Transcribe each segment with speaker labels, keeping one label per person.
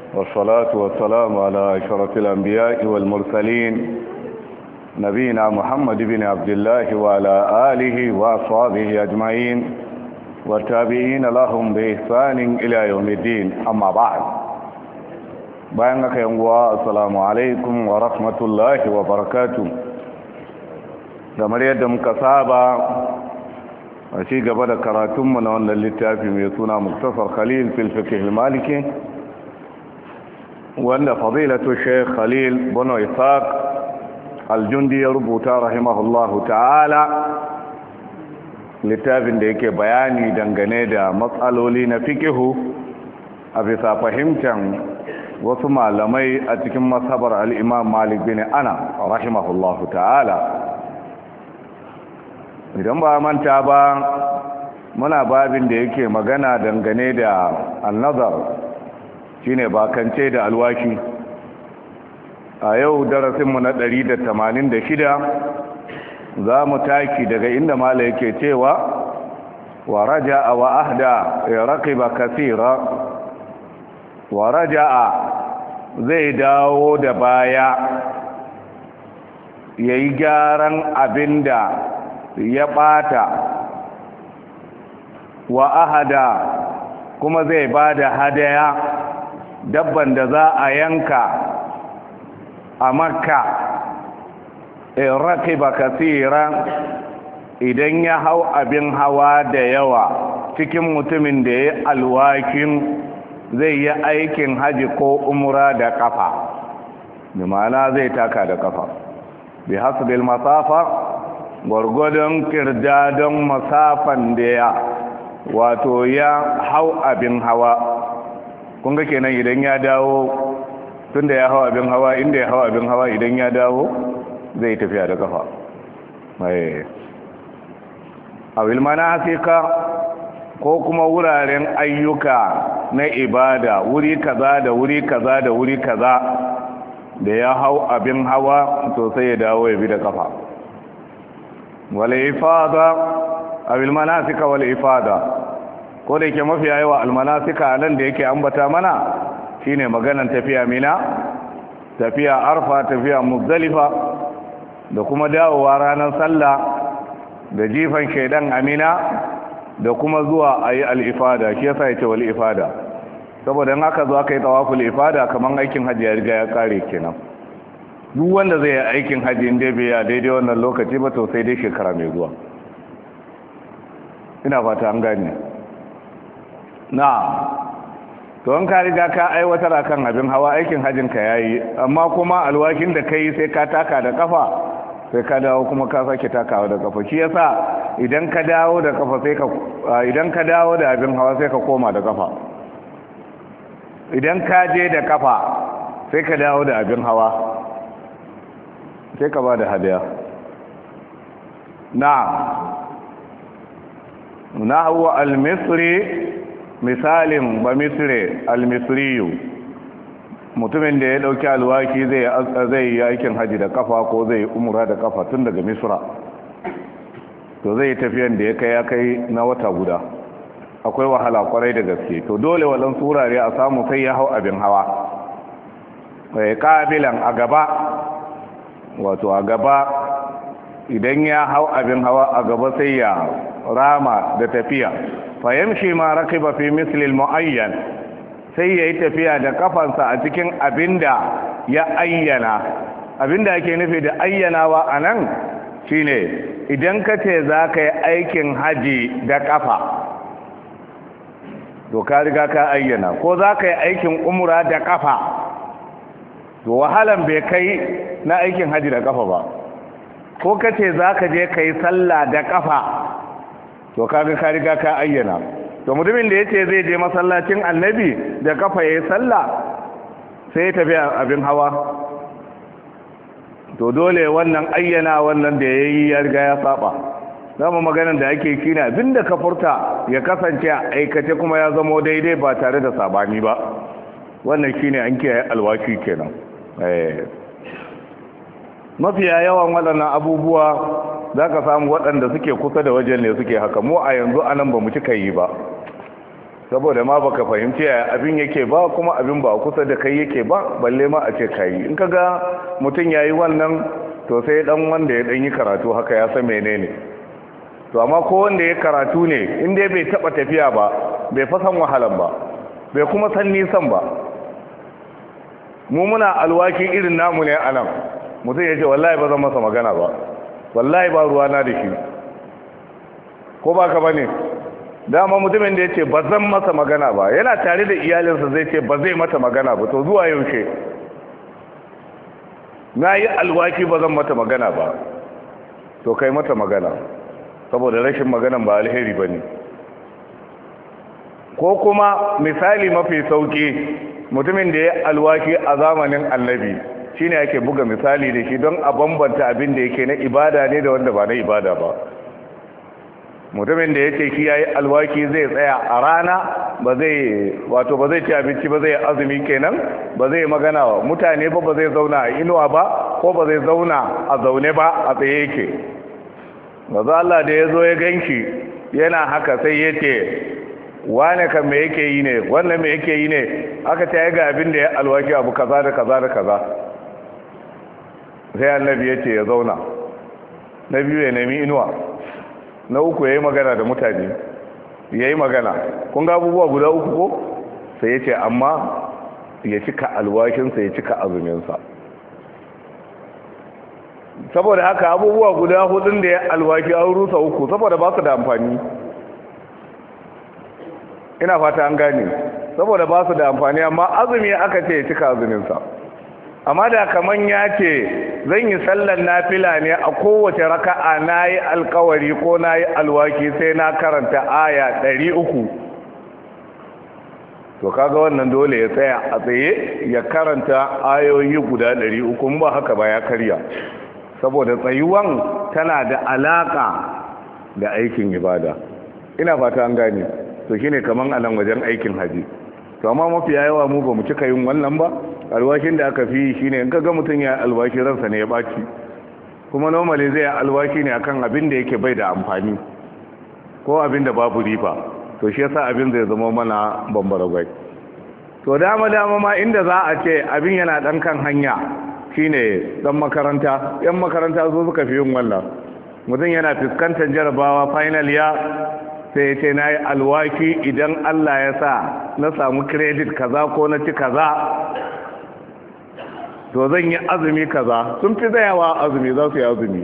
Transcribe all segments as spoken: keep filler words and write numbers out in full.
Speaker 1: والصلاة والسلام على أشرف الأنبياء والمرسلين نبينا محمد بن عبد الله وعلى آله وأصحابه أجمعين والتابعين لهم بإحسان إلى يوم الدين أما بعد بينك يا السلام عليكم ورحمة الله وبركاته kamar yadda muka saba a ci gaba da karatunmu na wannan littafi mai suna Muktasar Khalil fil Fiqh al-Maliki wanda fadilatu Sheikh Khalil bin Ishaq al-Jundi ya rubuta rahimahullahu ta'ala, littafin da yake bayani dangane da matsaloli na fiqhu a bisa fahimtar wasu malamai a cikin mazhabar al-Imam Malik bin Anas rahimahullahu ta'ala. Idan ba manta ba muna babin da yake magana dangane da annazar shine bakance da alwashi. A yau darasinmu na ɗari da tamanin da shida za mu taki daga inda mala yake cewa wa raja'a wa ahda ya raqiba kaseera wa raja'a zai dawo da baya yayi gyaran abinda ya ɓata wa ahada kuma zai ba da hadaya dabban da za a yanka a makka in rakiba kasira idan ya hau abin hawa da yawa cikin mutumin da ya alwakin zai yi aikin haji ko umra da kafa bi ma'ana zai taka da kafa bi hasbil masafa gwargwadon kirdadon masafan da ya wato ya hau abin hawa. Kunga kenan idan ya dawo tunda ya hau abin hawa inda ya hau abin hawa idan ya dawo zai tafiya da kafa mai awil manasika ko kuma wuraren ayyuka na ibada, wuri kaza da wuri kaza da wuri kaza da ya hau abin hawa to sai ya dawo ya bi da kafa. wal'ifada awil manasika wal'ifada ko da yake mafi yawa almanasika nan da yake ambata mana shine maganan tafiya mina, tafiya arfa, tafiya muzdalifa da kuma dawowa ranar sallah da jifan shaidan amina da kuma zuwa ayi al'ifada. Shi yasa yace wal'ifada saboda in aka zo aka yi tawaful ifada kaman aikin hajji ya riga ya kare kenan. Duk wanda zai yi aikin hajji inda bai ya daidai wannan lokaci ba to sai dai shekara mai zuwa. Ina fata an gane. Na to an ka riga ka aiwatar akan abin hawa aikin hajjin ka yayi, amma kuma alwakin da kai sai ka taka da kafa sai ka dawo kuma ka sake takawa da kafa. Shi yasa idan ka dawo da kafa sai ka idan ka dawo da abin hawa sai ka koma da kafa. Idan ka je da kafa sai ka dawo da abin hawa sai ka ba da hadiya. na na huwa al-misri, misalin ba misri al-misriyu mutumin da ya dauki alwaki zai zai yi aikin haji da kafa ko zai umra da kafa tun daga misra to zai tafiyan da ya kai ya kai na wata guda. Akwai wahala kwarai da gaske, to dole walan surare a samu sai ya hau abin hawa kai kabilan a gaba, wato a gaba idan ya hau abin hawa a gaba sai ya rama da tafiya fayamshi ma rakiba fi misli almuayyan, sai yayi tafiya da kafansa a cikin abinda ya ayyana. Abinda yake nufi da ayyanawa anan shine idan kace zaka yi aikin haji da kafa to ka riga ka ayyana, ko zaka yi aikin umra da kafa to wahalan bai kai na aikin haji da kafa ba. Ko kace zaka je kai sallah da kafa to kaga ka riga ka ayyana. To mutumin da yace zai je masallacin annabi da kafa yayin sallah sai ya tafi abin hawa to dole wannan ayyana wannan da yayi ya riga ya saba. Zama maganar da ake kina abinda ka furta ya kasance a aikace kuma ya zama daidai ba tare da sabani ba, wannan shine an kiyaye alwashi kenan. Mafiya yawan waɗannan abubuwa za ka samu waɗanda suke kusa da wajen ne suke haka. Mu a yanzu anan ba mu cika yi ba, saboda ma baka fahimci yaya abin yake ba kuma abin ba kusa da kai yake ba balle ma a ce kai in kaga mutum yayi wannan to sai dan wanda ya dan yi karatu haka ya san menene to amma ko wanda ya karatu ne in dai bai taba tafiya ba bai fasan wahalan ba bai kuma san nisan ba mu muna alwaki irin namu ne anan mutum ya ce wallahi ba zan masa magana ba wallahi ba ruwa na da shi ko ba ka bane dama mutumin da ya ce ba zan masa magana ba yana tare da iyalinsa zai ce ba zai mata magana ba to zuwa yaushe na yi alwaki ba zan mata magana ba to kai mata magana saboda rashin maganan ba alheri ba ne ko kuma misali mafi sauki mutumin da ya alwaki a zamanin annabi shine ake buga misali da shi don a bambanta abin da yake na ibada ne da wanda ba na ibada ba mutumin da ya ce shi ya yi alwaki zai tsaya a rana ba zai wato ba zai ci abinci ba zai azumi kenan ba zai magana wa mutane ba ba zai zauna a inuwa ba ko ba zai zauna a zaune ba a tsaye yake maza Allah da ya zo ya ganshi yana haka sai ya ce wane kan me yake yi ne wannan me yake yi ne aka ta yi ga abin da ya alwaki abu kaza da kaza da kaza sai annabi ya ce ya zauna na biyu ya nemi inuwa na uku ya yi magana da mutane ya yi magana kun ga abubuwa guda uku ko sai ya ce amma ya cika alwashinsa ya cika azuminsa saboda haka abubuwa guda hudun da ya alwashi an rusa uku saboda ba su da amfani ina fata an gane saboda ba su da amfani amma azumi aka ce ya cika azuminsa amma da kaman ya ce zan yi sallar nafila ne a kowace raka'a na yi alkawari ko na yi alwaki sai na karanta aya ɗari uku to kaga wannan dole ya tsaya a tsaye ya karanta ayoyi guda ɗari uku ba haka ba ya karya saboda tsayuwan tana da alaka da aikin ibada ina fata an gane to shine kaman a nan wajen aikin haji to amma mafi yawa mu ba mu cika yin wannan ba alwashin da aka fi shine in kaga mutum ya alwashi ransa ne ya baci kuma normally zai alwashi ne akan abin da yake bai da amfani ko abin da babu riba to shi yasa abin zai zama mana bambara gwai to dama dama ma inda za a ce abin yana dan kan hanya shine dan makaranta yan makaranta zo suka fi yin wannan mutum yana fuskantar jarabawa final ya sai ce na yi alwaki idan Allah ya sa na samu credit kaza ko na ci kaza to zan yi azumi kaza sun fi tsayawa azumi za su yi azumi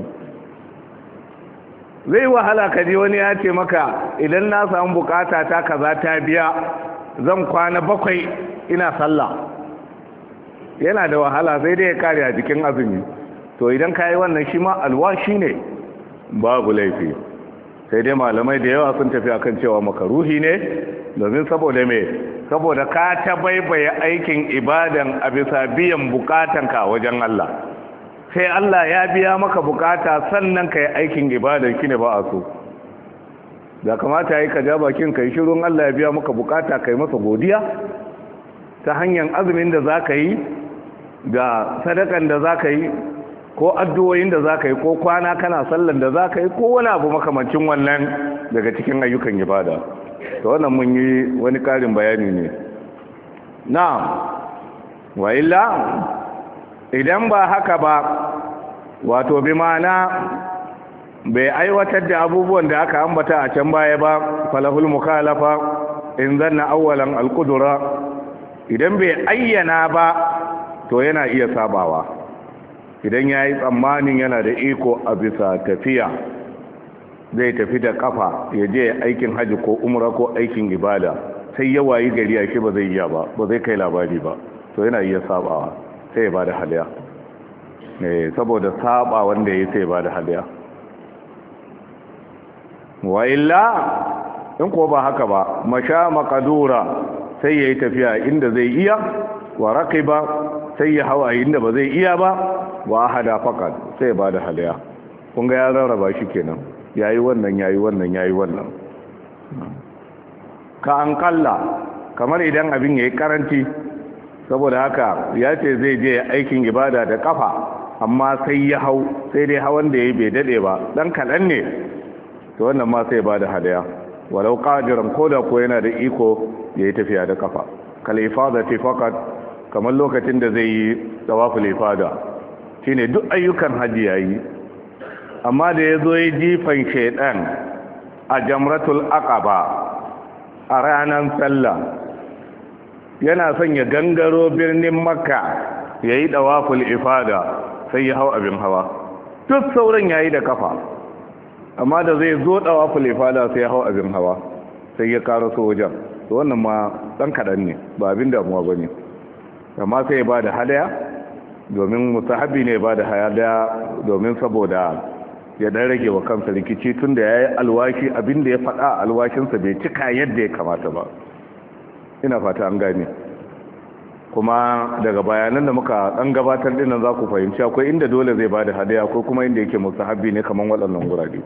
Speaker 1: zai wahala ka ji wani ya ce maka idan na samu bukata ta kaza ta biya zan kwana bakwai ina sallah yana da wahala sai dai ya kare a jikin azumi to idan ka yi wannan shi ma alwashi ne babu laifi sai dai malamai da yawa sun tafi akan cewa makaruhi ne domin saboda me saboda ka ta baibaye aikin ibadan a bisa biyan bukatanka wajen Allah sai Allah ya biya maka bukata sannan ka yi aikin ibadan shi ne ba a so da kamata yi ka ja bakin ka yi shirin Allah ya biya maka bukata ka yi masa godiya ta hanyar azumin da za ka yi da sadakan da za ka yi ko addu'o'in da za ka yi ko kwana kana sallan da za ka yi ko wani abu makamancin wannan daga cikin ayyukan ibada to wannan mun yi wani karin bayani ne na'am wa illa idan ba haka ba wato bi ma'ana bai aiwatar da abubuwan da aka ambata a can baya ba falahul mukhalafa in zanna awwalan alqudra idan bai ayyana ba to yana iya sabawa idan ya yi tsammanin yana da iko a bisa tafiya zai tafi da kafa ya je aikin haji ko umra ko aikin ibada sai ya wayi gari ake ba zai iya ba ba zai kai labari ba to yana iya sabawa sai ya ba da hadiya ne saboda saba wanda ya yi sai ya ba da hadiya wa illa in ko ba haka ba masha makadura sai ya yi tafiya inda zai iya wa raqiba sai ya hawa inda ba zai iya ba wa hada faqat sai ba da haliya kun ga ya rarraba shi kenan yayi wannan yayi wannan yayi wannan ka an kalla kamar idan abin yayi karanci saboda haka ya ce zai je aikin ibada da kafa amma sai ya hau sai dai hawan da yayi bai dade ba dan kadan ne to wannan ma sai ba da haliya walau qadiran koda ko yana da iko yayi tafiya da kafa kal ifadati faqat kamar lokacin da zai yi tawaful ifada shine duk ayyukan haji yayi amma da yazo yi jifan shedan a jamratul aqaba a ranar sallah yana son ya gangaro birnin makka yayi tawaful ifada sai ya hau abin hawa duk sauran yayi da kafa amma da zai zo tawaful ifada sai ya hau abin hawa sai ya karaso wajen to wannan ma dan kadan ne ba abin damuwa bane amma sai ya bada hadaya domin musahabi ne bada hadaya domin saboda ya dan rage wa kansa rikici tunda yayi alwashi abinda ya faɗa alwashin sa bai cika yadda ya kamata ba ina fata an gane kuma daga bayanan da muka dan gabatar dinnan za ku fahimci akwai inda dole zai bada hadaya ko kuma inda yake musahabi ne kaman waɗannan gurare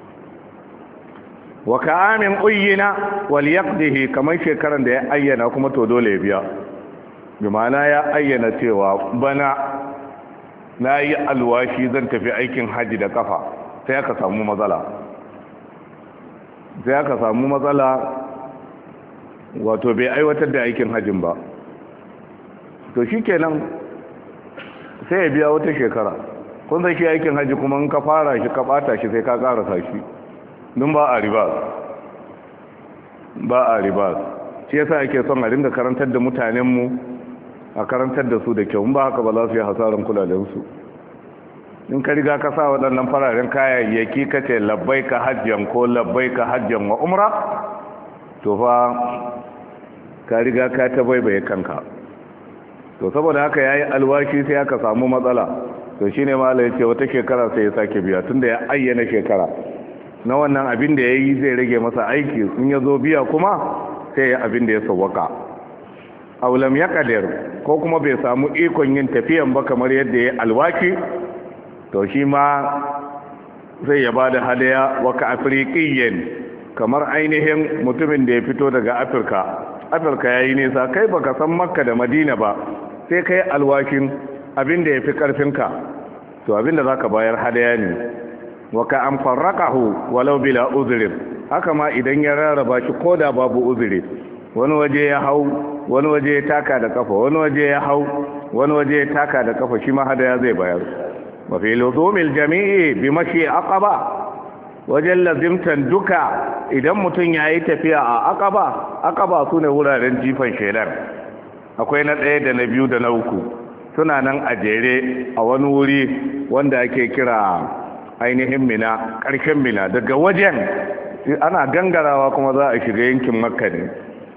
Speaker 1: wa ka'amin uyyina wal yaqdihi kaman shekaran da ya ayyana kuma to dole ya biya bimana ya ayyana cewa bana na yi alwashi zan tafi aikin haji da kafa sai aka samu matsala sai aka samu matsala wato bai aiwatar da aikin hajin ba to shi kenan sai ya biya wata shekara kun sai shi aikin haji kuma in ka fara shi ka bata shi sai ka karasa shi don ba a ribas ba a ribas shi yasa ake son a ringa karantar da mutanenmu a karantar da su da kyau ba haka ba za su yi hasaran kulalensu in ka riga ka sa waɗannan fararen kayayyaki ka ce labbai ka hajjan ko labbai ka hajjan wa umra to fa ka riga ka ta baibaye kanka to saboda haka ya yi alwashi sai aka samu matsala to shi ne mala ya ce wata shekara sai ya sake biya tun da ya ayyana shekara na wannan abin da ya yi zai rage masa aiki sun ya zo biya kuma sai ya abin da ya sauwaka aulam ya kadir ko kuma bai samu ikon yin tafiyan ba kamar yadda ya alwaki to shi ma zai ya bada hadaya wa ka afirikiyin kamar ainihin mutumin da ya fito daga afirka afirka ya yi nisa kai baka san makka da madina ba sai kai alwakin abin da ya fi karfinka to abin da za ka bayar hadaya ne wa ka an farraqahu walau bila uzrin haka ma idan ya rarraba shi koda babu uzuri wani waje ya hau wani waje ya taka da kafa wani waje ya hau wani waje ya taka da kafa shi ma hadaya zai bayar wa fi luzumil jami'i bi mashi aqaba wajen lazimtan duka idan mutum yayi tafiya a aqaba aqaba sune wuraren jifan shedan akwai na ɗaya da na biyu da na uku suna nan a jere a wani wuri wanda ake kira ainihin mina ƙarshen mina daga wajen ana gangarawa kuma za a shiga yankin makka ne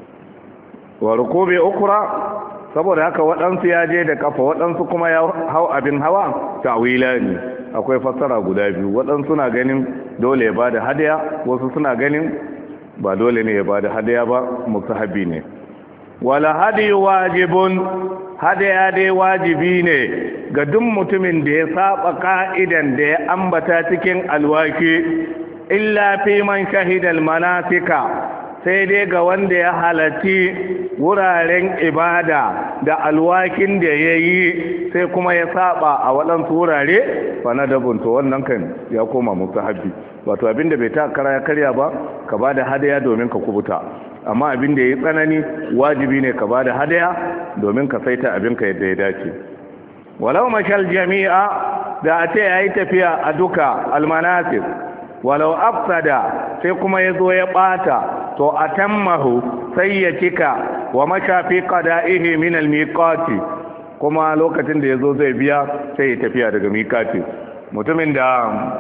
Speaker 1: wa rukubi ukra saboda haka waɗansu ya je da kafa waɗansu kuma ya hau abin hawa ta'wila ne akwai fassara guda biyu waɗansu na ganin dole ya bada hadaya wasu suna ganin ba dole ne ya bada hadaya ba mustahabi ne wala hadi wajibun hadaya dai wajibi ne ga duk mutumin da ya saba ka'idan da ya ambata cikin alwaki illa fi man shahidal manasika sai dai ga wanda ya halarci wuraren ibada da alwakin da ya yi sai kuma ya saba a waɗansu wurare fa na dabunta wannan kan ya koma mustahabbi wato abinda bai ta kara ya karya ba ka ba da hadaya domin ka kubuta amma abinda ya yi tsanani wajibi ne ka ba da hadaya domin ka saita abinka yadda ya dace walau mashal jami'a da a ce ya yi tafiya a duka almanasir walau afsada sai kuma ya zo ya bata to atammahu sai ya cika wa mashafi qada'ihi min almiqati kuma lokacin da yazo zai biya sai ya tafiya daga miqati mutumin da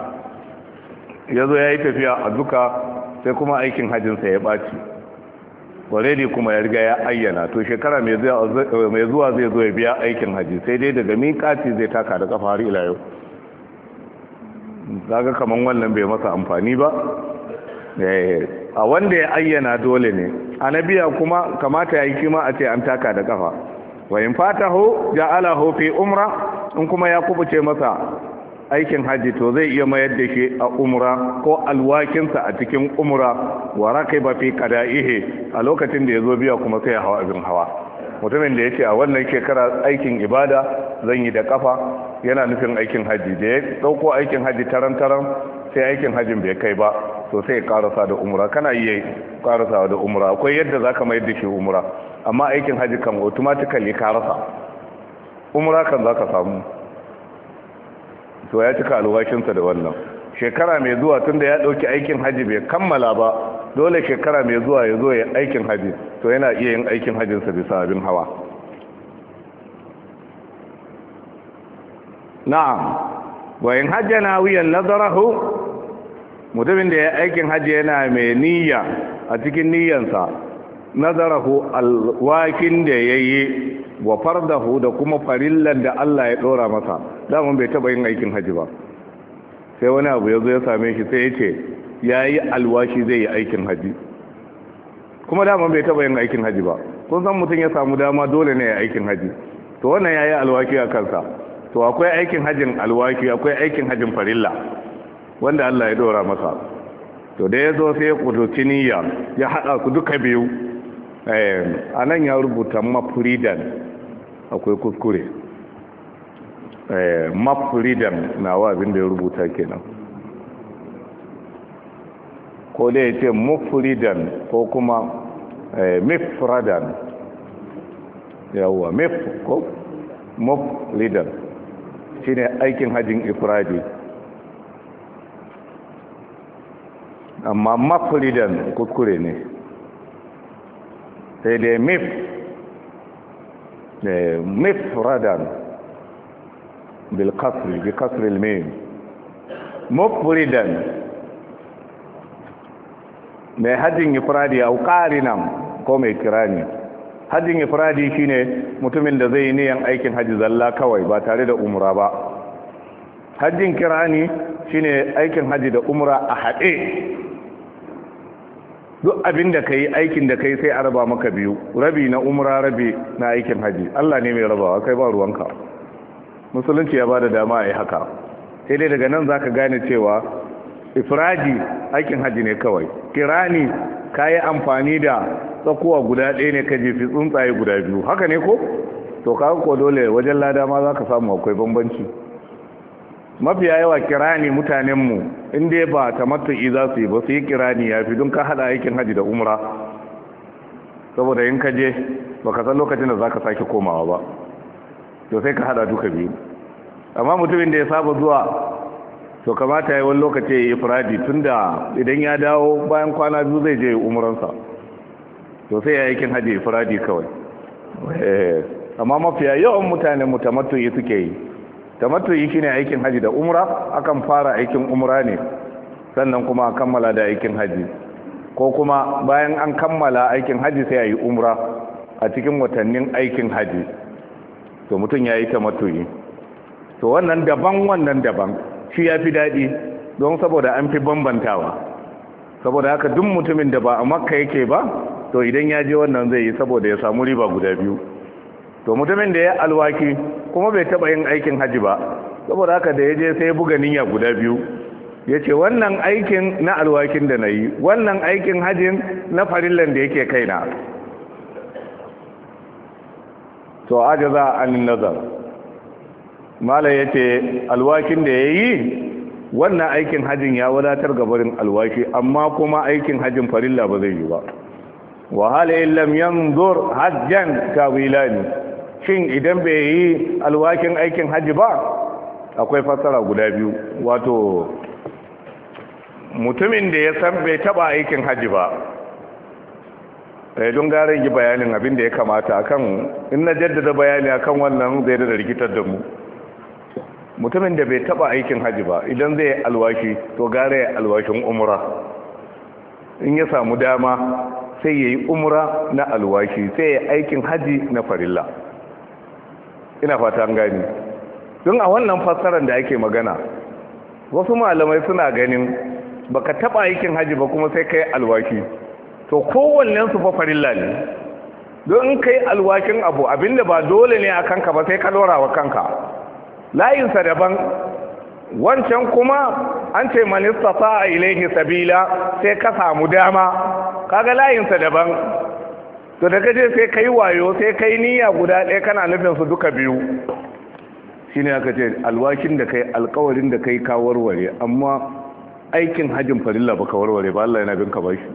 Speaker 1: yazo yayi tafiya a duka sai kuma aikin hajjin sa ya baci already kuma ya riga ya ayyana to shekara mai zuwa mai zuwa zai zo ya biya aikin haji sai dai daga miqati zai taka da kafa har ila yau zaga kaman wannan bai masa amfani ba a wanda ya ayyana dole ne anabiya kuma kamata ya yi kima a ce an taka da kafa wa in fatahu ja'alahu fi umra in kuma ya kubuce masa aikin haji to zai iya mayar da shi a umra ko alwakinsa a cikin umra wa raqiba fi qada'ihi a lokacin da yazo biya kuma sai ya hawa abin hawa mutumin da yace a wannan shekara aikin ibada zan yi da kafa yana nufin aikin haji da ya dauko aikin haji taran taran sai aikin hajin bai kai ba to sai karasa da umra. Kana iya karasa da umra, akwai yadda zaka mai da shi umra, amma aikin haji kan automatically ka rasa. Umra kan zaka samu, to ya cika alwashinsa da wannan. Shekara mai zuwa tunda ya dauki aikin haji bai kammala ba, dole shekara mai zuwa ya zo ya aikin haji, to yana iya yin aikin hajinsa bisa abin hawa. na'am, wa in hajjana wiyan nazarahu, mutumin da ya aikin haji yana mai niyya a cikin niyyansa, nazarahu alwakin da yayi wa fardahu da kuma farillan da Allah ya dora masa. Daman bai taba yin aikin haji ba, sai wani abu ya zo ya same shi sai ya ce ya yi alwashi zai yi aikin haji, kuma daman bai taba yin aikin haji ba. Kun san mutum ya samu dama dole ne ya aikin haji, to wannan ya yi alwashi a kansa. To akwai aikin hajjin alwashi, akwai aikin hajjin farilla wanda Allah ya dora masa. To da ya zo sai ya kuduci niyya ya haɗa su duka biyu. A nan ya rubuta mafuridan, akwai kuskure. Mafuridan na wa abin da ya rubuta kenan, ko da ya ce mafuridan ko kuma mifradan. Yawwa mif ko mafuridan shine aikin hajjin ifradi, amma mafuridan kuskure ne, sai dai mif mifradan bil kasri bi kasri al mim. mufridan mai hajjin ifradi au qarinan ko mai kirani. Hajjin ifradi shine mutumin da zai yi niyan aikin haji zalla kawai ba tare da umra ba. Hajjin kirani shine aikin haji da umra a haɗe. Duk abin da kai aikin da kai sai a raba maka biyu, rabi na umra rabi na aikin haji. Allah ne mai rabawa, kai ba ruwanka. Musulunci ya bada dama a yi haka. Sai dai daga nan zaka gane cewa ifradi aikin haji ne kawai. Kirani kayi amfani da tsakuwa guda ɗaya ne ka jefi tsuntsaye guda biyu, haka ne ko? To kaga ko dole wajen lada ma za ka samu akwai bambanci. Mafiya yawa kirani mutanenmu inda ba tamattu'i za su yi ba, su yi kirani ya fi don ka haɗa aikin haji da umra, saboda in ka je ba ka san lokacin da za ka sake komawa ba, to sai ka haɗa duka biyu. Amma mutumin da ya saba zuwa, to kamata ya yi wani lokaci ya yi ifradi, tun da idan ya dawo bayan kwana biyu zai je umuransa, to sai ya aikin haji ifradi kawai. Amma mafiya yawan mutane mu tamattu'i suke yi. Tamattu'i shine aikin haji da umra, akan fara aikin umra ne sannan kuma a kammala da aikin haji, ko kuma bayan an kammala aikin haji sai a yi umra a cikin watannin aikin haji, to mutum ya yi tamattu'i. To wannan daban wannan daban shi ya fi daɗi, don saboda an fi bambantawa. Saboda haka duk mutumin da ba a makka yake ba, to idan ya je wannan zai yi saboda ya samu riba guda biyu. To mutumin da ya alwaki kuma bai taɓa yin aikin haji ba, saboda haka da ya je sai ya buga niyya guda biyu, ya ce wannan aikin na alwakin da na yi, wannan aikin hajin na farillan da yake kaina. To ajaza an nazar, mala ya ce alwakin da ya yi wannan aikin hajjin ya wadatar gabarin alwaki, amma kuma aikin hajjin farilla ba zai yi ba. Wahala illam yanzur hajjan tawilani, shin idan bai yi alwakin aikin hajji ba, akwai fassara guda biyu. Wato mutumin da ya san bai taba aikin hajji ba, don gara yi bayanin abin da ya kamata akan, in na jaddada bayani akan wannan zai da rikitar da mu. Mutumin da bai taba aikin haji ba, idan zai yi alwashi to gare ya alwashin umra. In ya samu dama sai ya yi umra na alwashi, sai ya aikin haji na farilla. Ina fata an gani. Don a wannan fassarar da ake magana, wasu malamai suna ganin baka taba aikin haji ba kuma sai kai alwashi, to kowannen su fa farilla ne. Don in kai alwashin abu abinda ba dole ne a kanka ba sai ka dora wa kanka, layinsa daban. Wancan kuma an ce manista sa'a ilaihi sabila, sai ka samu dama, kaga layinsa daban. To da kaje sai kai wayo, sai kai niyya guda ɗaya kana nufin su duka biyu, shine aka ce alwakin da kai, alkawarin da kai ka warware, amma aikin hajjin farilla baka warware ba Allah yana bin ka bashi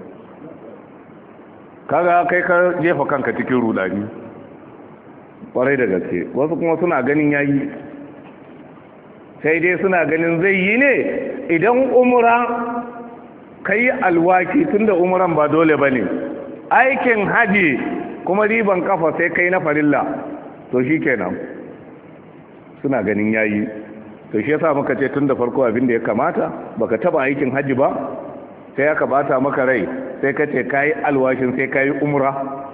Speaker 1: kaga kai ka jefa kanka cikin rudani kwarai da gaske wasu kuma suna ganin yayi sai dai suna ganin zai yi ne idan umra kai alwaki tunda umran ba dole bane aikin haji kuma riban kafa sai kai na farilla to shikenan suna ganin yayi to shi yasa muka ce tun da farko abin da ya kamata baka taba aikin haji ba sai aka bata maka rai sai ka ce kai alwashin sai kai umra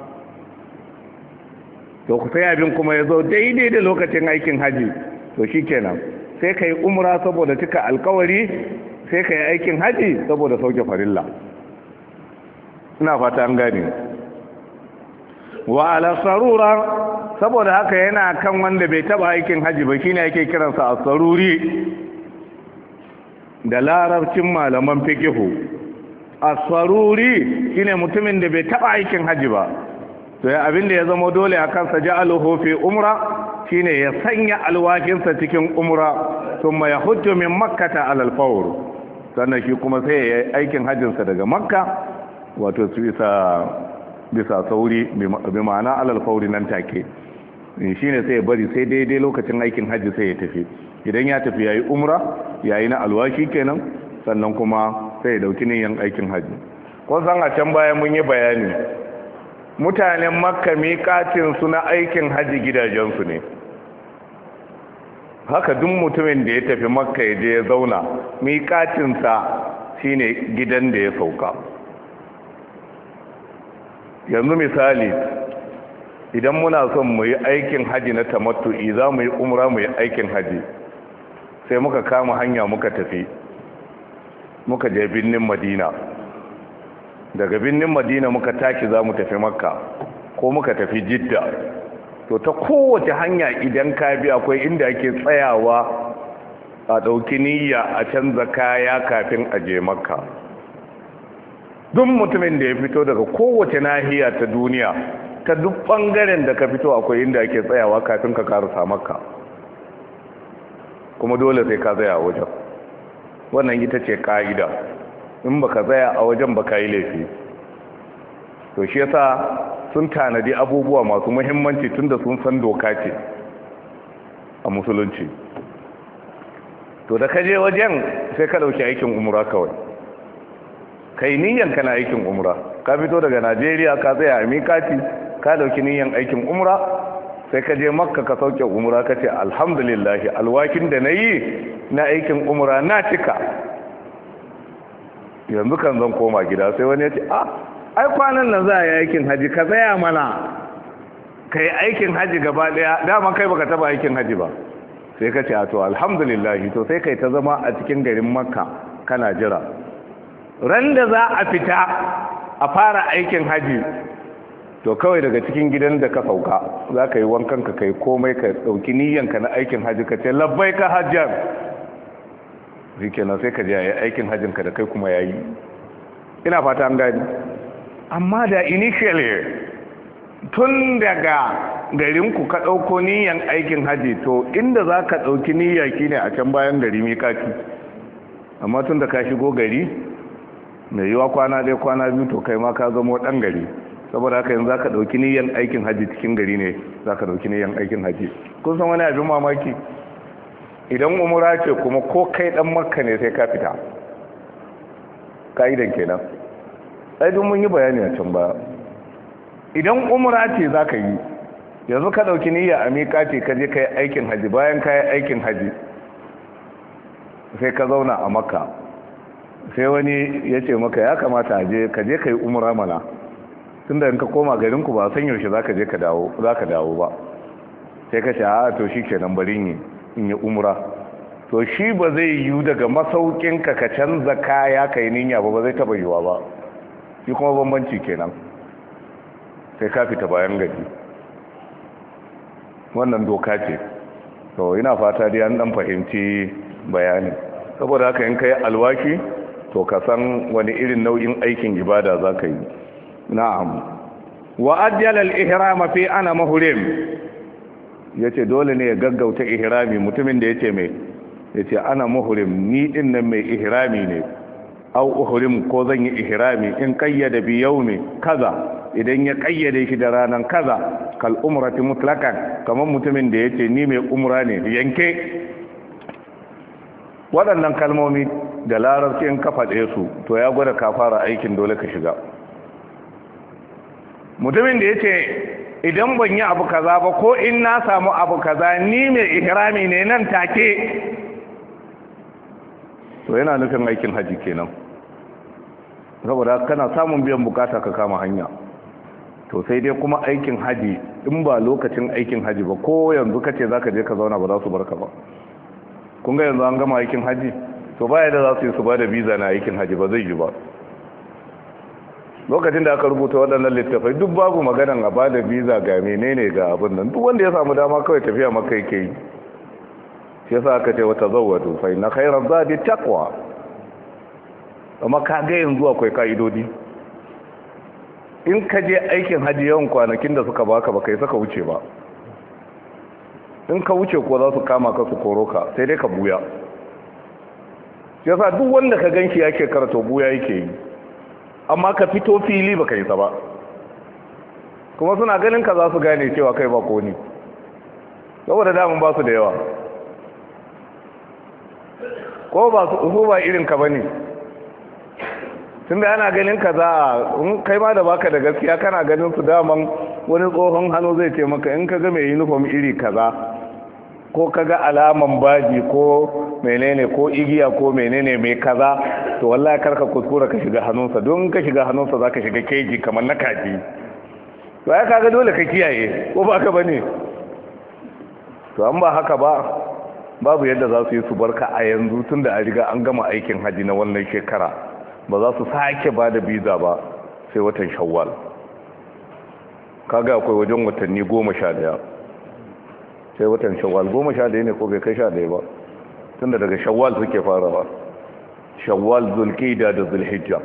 Speaker 1: to ku sai abin kuma ya zo daidai da lokacin aikin haji to shikenan sai kai umra saboda cika alkawari sai kai aikin haji saboda sauke farilla ina fata an gane wa ala sarura saboda haka yana kan wanda bai taba aikin haji ba shine yake kiransa as-saruri da larabcin malaman fiqhu as-saruri shine mutumin da bai taba aikin haji ba to ya abin da ya zama dole a kansa ja'aluhu fi umra shine ya sanya alwakinsa cikin umra thumma yahujju min makkah ala al-fawr sannan shi kuma sai ya aikin hajjinsa daga makka wato su isa bisa sauri bi ma'ana alal fauri nan take shi ne sai ya bari sai daidai lokacin aikin hajji sai ya tafi idan ya tafi yayi umra yayi na alwashi kenan sannan kuma sai ya dauki niyyar aikin hajji ko san a can baya mun yi bayani mutanen makka miƙatin su na aikin hajji gidajensu ne haka duk mutumin da ya tafi makka ya je ya zauna miƙatinsa shine gidan da ya sauka yanzu misali idan muna son mu yi aikin haji na tamattu'i za mu yi umra mu yi aikin haji sai muka kama hanya muka tafi muka je birnin madina daga birnin madina muka tashi za mu tafi makka ko muka tafi jidda to ta kowace hanya idan ka bi akwai inda ake tsayawa a ɗauki niyya a canza kaya kafin a je makka duk mutumin da ya fito daga kowace nahiya ta duniya ta duk bangaren da ka fito akwai inda ake tsayawa kafin ka karasa makka kuma dole sai ka tsaya a wajen wannan ita ce ka'ida in baka tsaya a wajen baka yi laifi to shi yasa sun tanadi abubuwa masu muhimmanci tunda sun san doka ce a musulunci to da ka je wajen sai ka dauki aikin umra kawai kai niyan kana aikin umra ka fito daga Najeriya ka tsaya a mikati ka dauki niyan aikin umra sai ka je makka ka sauke umra ka ce alhamdulillah alwakin da nayi na aikin umra na cika yanzu kan zan koma gida sai wani ya ce ah ai kwanan nan za a yi aikin haji ka tsaya mana kai aikin haji gaba daya dama kai baka taba aikin haji ba sai ka ce a to alhamdulillah to sai kai ta zama a cikin garin makka kana jira ran da za a fita a fara aikin haji to kawai daga cikin gidan da ka sauka za ka yi wankan ka kai komai ka ɗauki niyyanka na aikin haji ka ce labbai ka hajjar rike na sai ka je yi aikin hajjinka da kai kuma yayi ina fata an gani amma da initially tun daga garinku ka ɗauko niyyan aikin haji to inda za ka ɗauki niyya ne a can bayan gari mikati amma tun da ka shigo gari mai yiwa kwana dai kwana biyu to kai ma ka zama ɗan gari saboda haka yanzu za ka ɗauki niyyan aikin haji cikin gari ne za ka ɗauki niyyan aikin haji kun san wani abin mamaki idan umura ce kuma ko kai ɗan makka ne sai ka fita ka'idan kenan ai duk mun yi bayani a can baya idan umra ce za ka yi yanzu ka ɗauki niyya a miƙati ka je ka yi aikin haji bayan ka yi aikin haji sai ka zauna a makka sai wani ya ce maka ya kamata je ka je ka yi umra mana tun da in ka koma garinku ba san yaushe za ka je ka dawo ba sai ka ce a to shi kenan bari yi in yi umra to shi ba zai yiwu daga masaukinka ka canza kaya ka yi niyya ba ba zai taba yiwa ba shi kuma bambanci kenan sai ka fita bayan gari wannan doka ce to ina fata dai an dan fahimci bayani saboda haka in kai alwaki to ka san wani irin nau'in aikin ibada za ka yi na'am wa ajjala al-ihram fi ana muhrim yace dole ne ya gaggauta ihrami mutumin da yace mai yace ana muhrim ni din nan mai ihrami ne au uhrim ko zan yi ihrami in qayyada bi yawmi kaza idan ya kayyade shi da ranan kaza kal umrati mutlaqan kamar mutumin da yace ni mai umra ne yanke waɗannan kalmomi da larabci in ka faɗe su to ya gwada ka fara aikin dole ka shiga mutumin da yace idan ban yi abu kaza ba ko in na samu abu kaza ni mai ihrami ne nan take to yana nufin aikin haji kenan saboda kana samun biyan bukata ka kama hanya to sai dai kuma aikin haji in ba lokacin aikin haji ba ko yanzu kace zaka je ka zauna ba za su barka ba kun ga yanzu an gama aikin haji to baya da za su yi su ba da visa na aikin haji ba zai yi ba lokacin da aka rubuta waɗannan littafai duk babu maganan a ba da visa ga menene ga abin nan duk wanda ya samu dama kawai tafiya maka yake yi shi yasa aka ce wata zawwatu fa inna khayra zadi taqwa amma ka ga yanzu akwai kaidodi in ka je aikin haji yawan kwanakin da suka baka ba kai saka wuce ba in ka wuce ko za su kama ka su koro ka sai dai ka buya yasa duk wanda ka ganshi yake karato buya yake yi amma ka fito fili baka yi sa ba kuma suna ganin ka za su gane cewa kai ba ko ne saboda damun ba su da yawa ko ba su ba irin ka bane tun da ana ganin ka za a kai ma da baka da gaskiya kana ganin su daman wani tsohon hannu zai ce maka in ka ga mai uniform iri kaza ko ka ga alaman baji ko menene ko igiya ko menene mai kaza to wallahi karka kuskura ka shiga hannunsa don ka shiga hannunsa za ka shiga keji kamar na kaji to ya kaga dole ka kiyaye ko ba ka bane to an ba haka ba babu yadda za su yi su barka a yanzu tun da a riga an gama aikin haji na wannan shekara ba za su sake ba da biza ba sai watan shawwal kaga akwai wajen watanni goma sha daya sai watan shawwal goma sha daya ne ko bai kai sha daya ba tunda daga shawwal suke farawa shawwal zulqa'da da zulhijja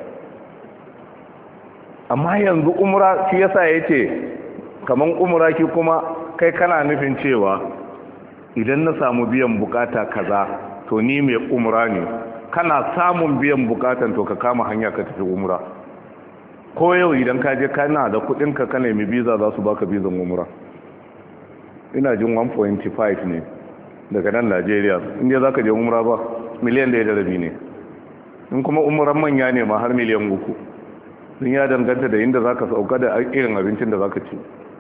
Speaker 1: amma yanzu umra shi yasa yace kaman umra ki kuma kai kana nufin cewa idan na samu biyan bukata kaza to ni mai umra ne kana samun biyan bukatan to ka kama hanya ka tafi umra ko yau idan ka je kana da kudin ka kana mai visa za su baka bizan umra ina jin one point five ne daga nan Najeriya inda za ka je umra ba miliyan ɗaya da rabi ne in kuma umran manya ne ma har miliyan uku sun ya danganta da inda za ka sauka da irin abincin da za ka ci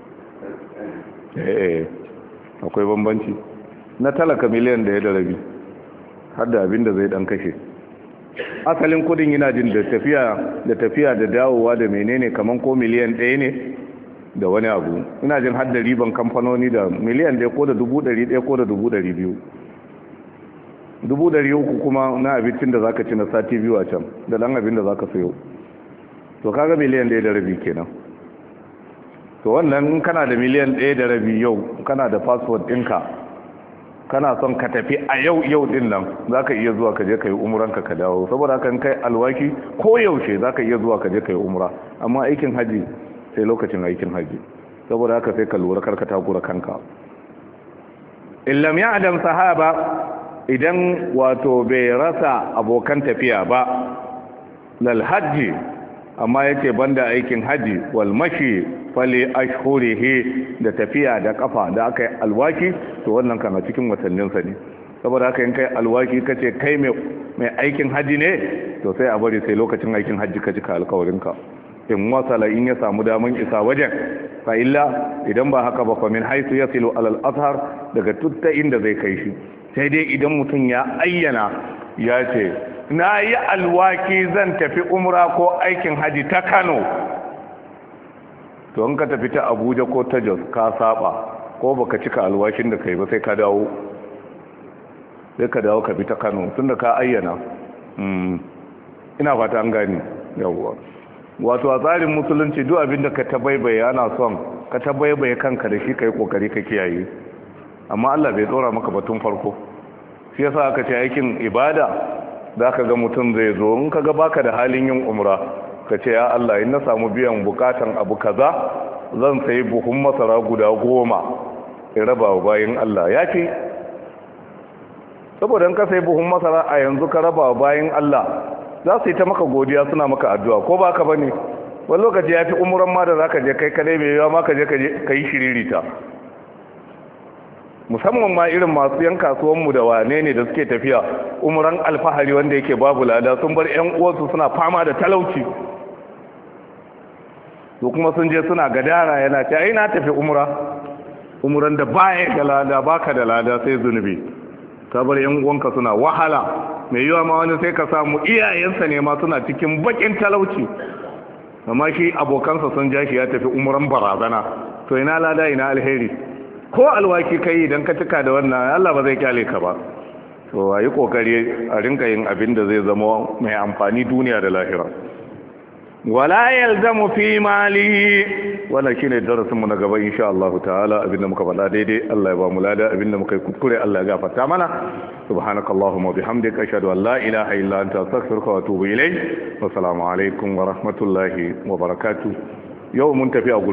Speaker 1: eh akwai bambanci na talaka miliyan ɗaya da rabi har da abin da zai dan kashe asalin kudin yana jin da tafiya da tafiya da dawowa da menene kaman ko miliyan ɗaya ne da wani abu ina jin har da riban kamfanoni da miliyan ɗaya ko da dubu ɗari ɗaya ko da dubu ɗari biyu dubu ɗari uku kuma na abincin da zaka ci na sati biyu a can da ɗan abin da zaka sayo to kaga miliyan ɗaya da rabi kenan to wannan in kana da miliyan ɗaya da rabi yau kana da passport ɗinka kana son ka tafi a yau yau din nan za ka iya zuwa ka je ka yi umuranka ka dawo saboda kan kai alwaki ko yaushe za ka iya zuwa ka je ka yi umura amma aikin haji sai lokacin aikin haji saboda haka sai ka lura karka takura kanka illam ya adam sahaba idan wato bai rasa abokan tafiya ba lal hajji amma yake banda aikin haji wal mashi fali ashhurihi da tafiya da kafa da aka yi alwaki to wannan kan a cikin watanninsa ne saboda haka in kai alwaki kace kai mai aikin haji ne to sai a bari sai lokacin aikin haji ka cika alkawarinka in wasala in ya samu daman isa wajen fa illa idan ba haka ba fa min haythu yasilu alal azhar daga tutta inda zai kai shi sai dai idan mutum ya ayyana ya ce na yi alwaki zan tafi umra ko aikin haji ta Kano to in ka tafi ta Abuja ko ta Jos ka saba ko baka cika alwashin da kai ba sai ka dawo sai ka dawo ka bi ta Kano tunda ka ayyana ina fata an gani yawwa wato a tsarin musulunci duk abin da ka tabaibaye ana son ka tabaibaye kanka da shi kai kokari ka kiyaye amma Allah bai tsora maka batun farko shi yasa aka ce aikin ibada zaka ga mutum zai zo in kaga baka da halin yin umra ka ce ya Allah in na samu biyan bukatan abu kaza zan sayi buhun masara guda goma in raba wa bayin Allah ya ce saboda in ka sayi buhun masara a yanzu ka raba wa bayin Allah za su yi ta maka godiya suna maka addu'a ko ba ka bane wani lokaci ya fi umuran ma da za ka je kai kadai mai yawa ma ka je ka yi shiririta musamman ma irin masu yan kasuwanmu da wane ne da suke tafiya umuran alfahari wanda yake babu lada sun bar yan uwansu suna fama da talauci to kuma sun je suna gadara yana ce ai na tafi umra umuran da baya da lada baka da lada sai zunubi ka bar yan uwanka suna wahala mai yiwa ma wani sai ka samu iyayensa ne ma suna cikin bakin talauci amma shi abokansa sun ja shi ya tafi umuran barazana to ina lada ina alheri ko alwaki kai idan ka tuka da wannan Allah ba zai kyale ka ba to ayi kokari a rinka yin abin da zai zama mai amfani duniya da lahira wala yalzamu fi mali wannan shine darasin mu na gaba insha Allah ta'ala abinda muka faɗa daidai Allah ya ba mu lada abinda muka yi kuskure Allah ya gafarta mana subhanakallahumma bihamdika ashhadu an la ilaha illa anta astaghfiruka wa atubu ilayk wa assalamu alaikum wa rahmatullahi wa barakatuh yau mun tafi a